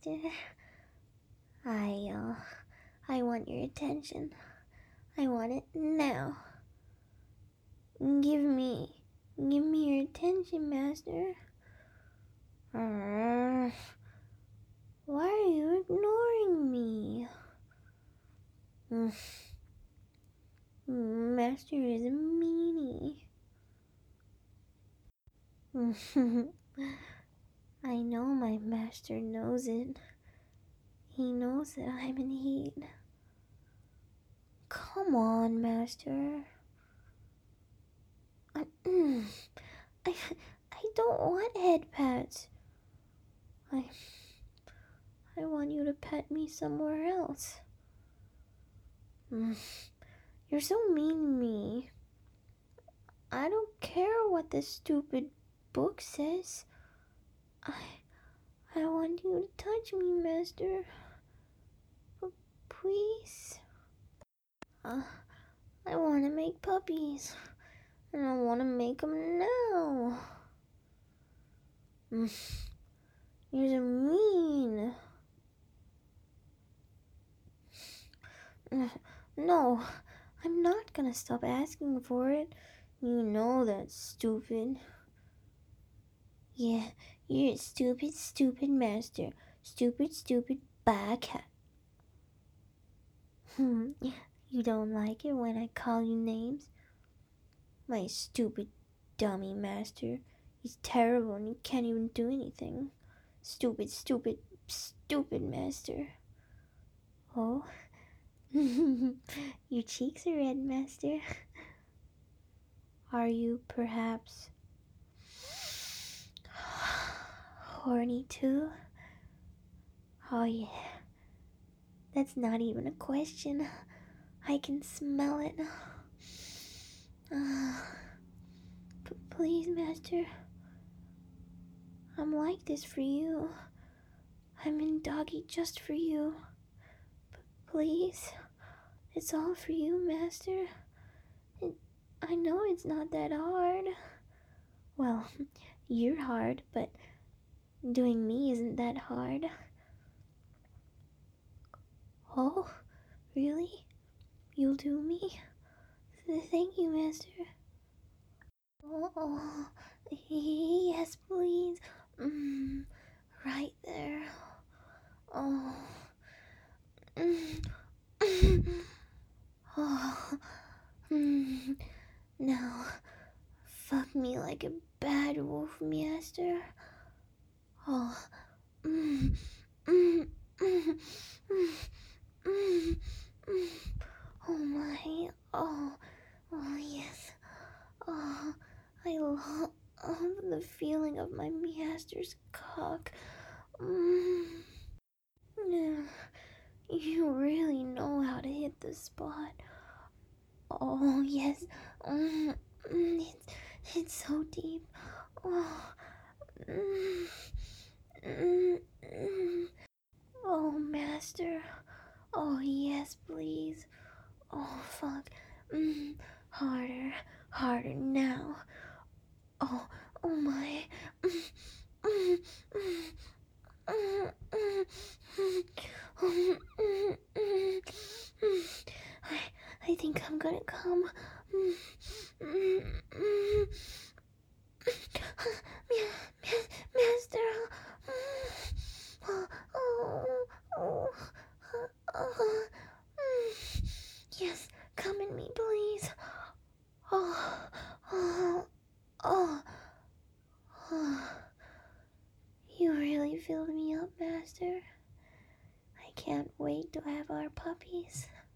Master. I, uh, I want your attention. I want it now. Give me your attention, Master. Why are you ignoring me? Master is a meanie. I know my master knows it. He knows that I'm in heat. Come on, Master. I don't want head pats. I want you to pet me somewhere else. You're so mean to me. I don't care what this stupid book says. I want you to touch me, Master. Please. I want to make puppies. And I want to make them now. You're so mean. No, I'm not gonna stop asking for it. You know that's stupid. Yeah, you're a stupid, stupid master. Stupid, stupid bobcat. You don't like it when I call you names? My stupid, dummy master. He's terrible and you can't even do anything. Stupid, stupid, stupid master. Oh? Your cheeks are red, master. Are you perhaps horny too? Oh yeah. That's not even a question. I can smell it. Please, master. I'm like this for you. I'm in doggy just for you. Please. It's all for you, master. I know it's not that hard. Well, you're hard, but doing me isn't that hard. Oh, really? You'll do me? Thank you, master. Oh, yes, please. Right there. Oh. Oh. Now, fuck me like a bad wolf, master. Oh. Oh my. Oh yes. Oh, I love the feeling of my master's cock. Yeah, you really know how to hit the spot. Oh yes. It's so deep. Oh. Oh, master. Oh yes, please. Oh fuck. Harder, harder now. Oh, oh my. I think I'm gonna come. Master. Yes, come in me, please. Oh, oh, oh, oh. You really filled me up, master. I can't wait to have our puppies.